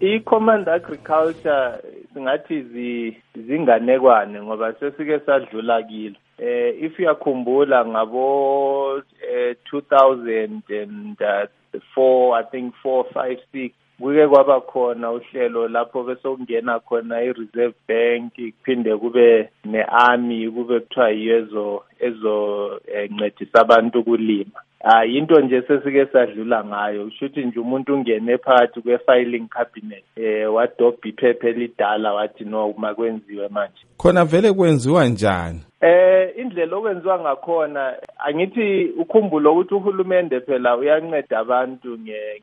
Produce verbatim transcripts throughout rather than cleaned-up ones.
I-Command Agriculture singathi zinganekwane ngoba sesike sadlula kilo. Eh if uyakhumbula ngabo eh, two thousand four I think four five six kuke kwaba khona uhlelo lapho bese kungena khona i-Reserve Bank kuphinde kube ne-army kube kuthiwa yezo ezo encedisa abantu ukulima. Ah into nje sesike sadlula ngayo ushuthi nje umuntu ungene phakathi kwe-filing cabinet eh wadobha iphepha elidala wathi no makwenziwe manje. Khona vele kwenziwa njani? Eh indlela okwenziwa ngakhona angithi ukhumbula ukuthi uhulumende phela uyanceda abantu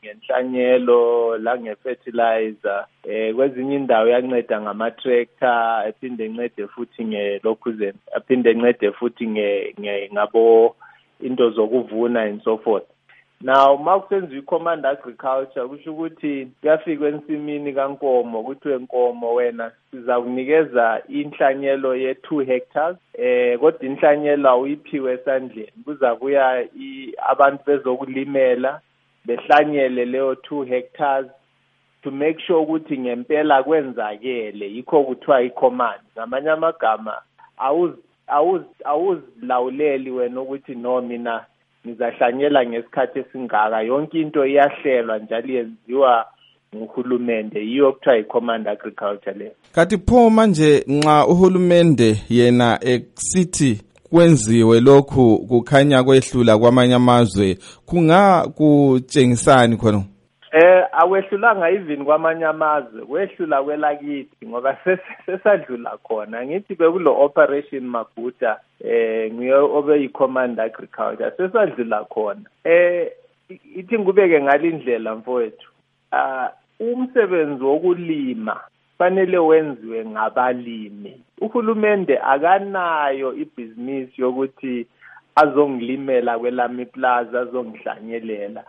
ngenhlanyelo la ngefertilizer eh kwezinye indawo uyanceda ngama tractor ephinde encede futhi ngelokhuzeni ephinde encede futhi nge ngabo into zokuvuna and so forth. Now makusenziwa i-Command Agriculture kusho ukuthi kuyafika ensimini kaNkomo kuthiwe Nkomo wena siza kunikeza inhlanyelo ye two hectares eh kodwa inhlanyelo awuyiphiwe esandleni kuza kuya abantu bezokulimela behlanyele leyo two hectares to make sure ukuthi ngempela kwenzakele yikho kuthiwa i-command. Ngamanye amagama awuz awuz awuzilawuleli wena ukuthi no mina nizahlanyela ngesikhathi esingaka yonke into iyahlelwa njalo yenziwa nguhulumende yiyo kuthiwa i-Command Agriculture le. Kanti pho manje nxa uhulumende yena eksithi kwenziwe lokhu kukhanya kwehlula kwamanye amazwe kunga kutshengisani khona? Eh awehlulanga even kwamanye amazwe kwehlula kwelakithi ngoba sesadlula khona ngithi bekulo operation Maguta eh ngiyo obe i-Command Agriculture sesadlula khona eh ithi ngubeke ngalindlela mfowethu ah umsebenzi wokulima fanele wenziwe ngabalimi. Uhulumende akanayo ibhizinisi yokuthi azongilimela kwelami plaza azongihlanyelela